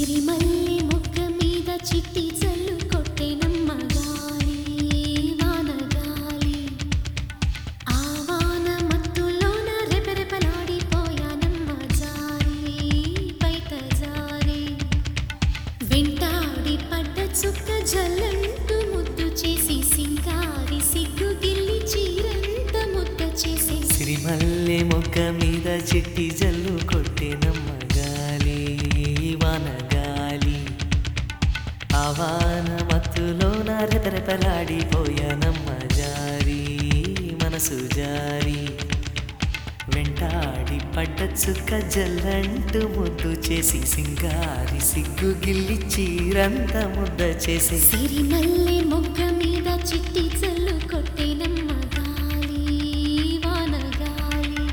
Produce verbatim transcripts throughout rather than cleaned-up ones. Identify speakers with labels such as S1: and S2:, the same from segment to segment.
S1: సిరిమల్లె మొక్క మీద చిట్టి జల్లు కొట్టెనమ్మ గాలి వానగాలి. ఆ వాన మత్తులోన రెపరెపలాడిపోయానమ్మ జారి బయట జారి. వెంటాడి పడ్డ చుక్క జల్లంటూ ముద్దు చేసి సింగారి సిగ్గు గిల్లి చీరంత ముద్ద చేసి.
S2: సిరిమల్లె మొక్క మీద చిట్టి జల్లు కొట్టెనమ్మ గాలి వానగాలి. ఆ వాన మత్తులోన రెపరెపలాడిపోయానమ్మ జారి మనసు జారి. వెంటాడి పడ్డ చుక్క జల్లంటూ ముద్దు చేసి సింగారి సిగ్గు గిల్లి చీరంత ముద్ద చేసి.
S1: సిరిమల్లె మొగ్గ మీద చిట్టి జల్లు కొట్టెనమ్మ గాలి వానగాలి.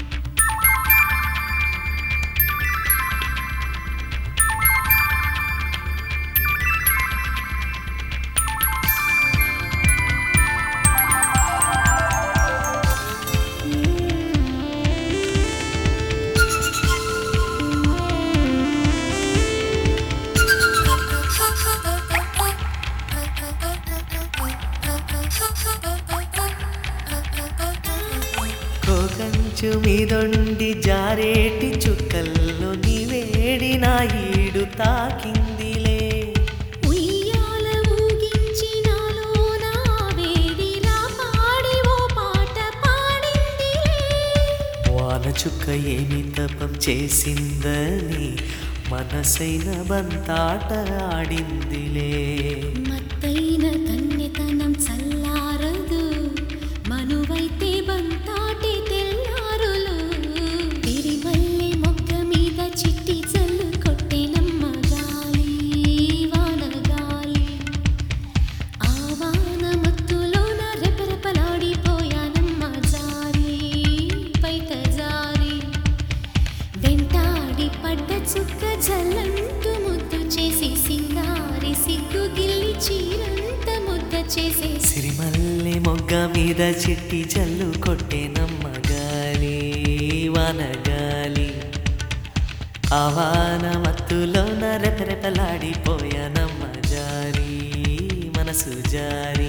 S2: కోకంచు మీదొండి జారేటి చుక్కల్లో నీ వేడి నా ఈడు తాకిందిలే.
S1: ఉయ్యాల ఊగించి నాలోన వేడి రాపాడి ఓ పాట పాడిందిలే.
S2: వాన చుక్క ఏమి తపం చేసిందని మనసైన బంతాట ఆడిందిలే.
S1: మత్తైన కన్నెతనం చల్లారదు మనువైతే బంతాటి తెల్లారులు. సిరిమల్లె మొగ్గ మీద చిట్టి జల్లు కొట్టెనమ్మ గాలి వానగాలి. ఆ వాన మత్తులోన రెపరెపలాడిపోయానమ్మ జారి బయట జారి. వెంటాడి పడ్డ చుక్క జల్లంటూ ముద్దు చేసి సింగారి సిగ్గు గిల్లి చీరంత ముద్ద చేసి.
S2: సిరిమల్లె మొగ్గ మీద చిట్టి జల్లు కొట్టెనమ్మ గాలి వానగాలి. ఆ వాన మత్తులోన రెపరెపలాడిపోయానమ్మ జారి మనసు జారి.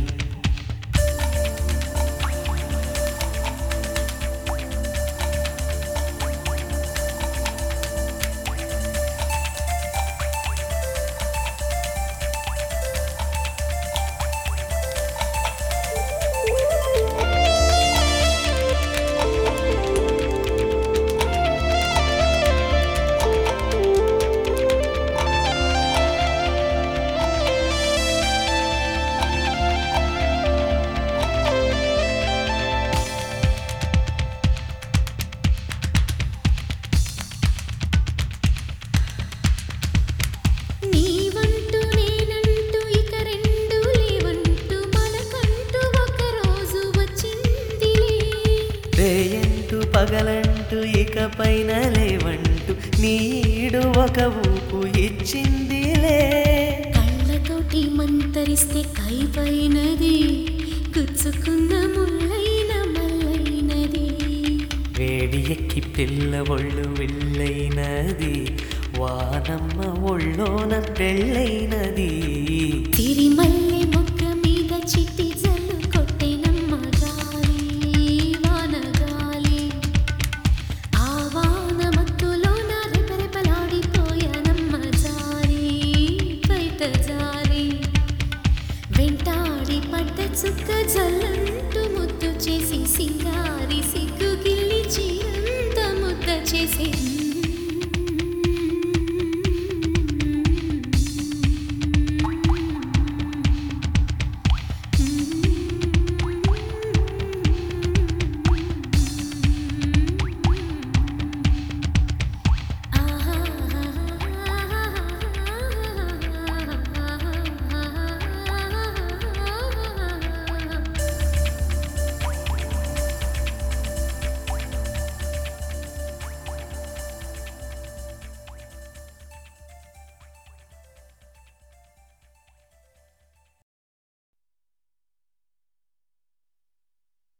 S1: నీవంటూ నేనంటూ ఇక రెండు లేవంటూ మనకంటూ ఒక రోజు వచ్చిందిలే.
S2: రేయంటూ పగలంటూ ఇక పైన లేవంటూ నీడు ఒక ఊపు ఇచ్చిందిలే.
S1: కళ్ళతోటి మంతరిస్తే కైపైనది గుచ్చుకున్న ముల్లైన మల్లైనది.
S2: వేడి ఎక్కి పిల్ల ఒళ్ళు వెళ్ళైనది వానమ్మ ఒళ్ళోన పెళ్ళైనది.
S1: సిరిమల్లె మొగ్గ మీద చిట్టి జల్లు కొట్టెనమ్మ గాలి వానగాలి. ఆ వాన మత్తులోన రెపరెపలాడిపోయానమ్మ జారి బయట జారి. వెంటాడి పడ్డ చుక్క జల్లంటూ ముద్దు చేసి సింగారి సిగ్గు గిల్లి చీరంత ముద్ద చేసి.